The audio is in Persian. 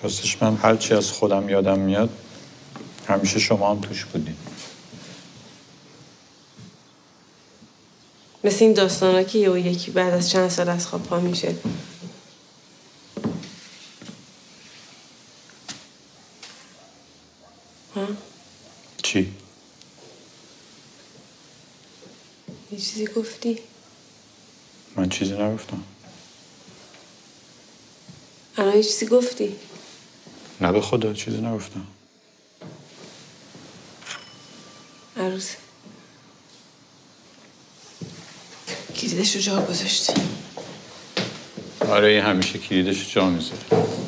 راستش من هرچی از خودم یادم میاد همیشه شما هم توش بودین. مثل این داستانا که یکی بعد از چند سال از خواب پا میشه. ها؟ چی؟ یه چیزی گفتی؟ من چیزی نگفتم. الان یه چیزی گفتی؟ نه به خدا چیزی نگفتم. عروس کلیدش رو جا گذاشتی. آره همیشه کلیدش جا میذاره.